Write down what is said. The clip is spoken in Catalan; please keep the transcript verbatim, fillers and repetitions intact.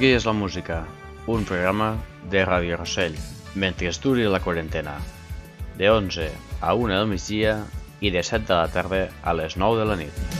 tries la música, un programa de Ràdio Rossell, mentre es duri la quarantena, de onze a una del migdia i de set de la tarda a les nou de la nit.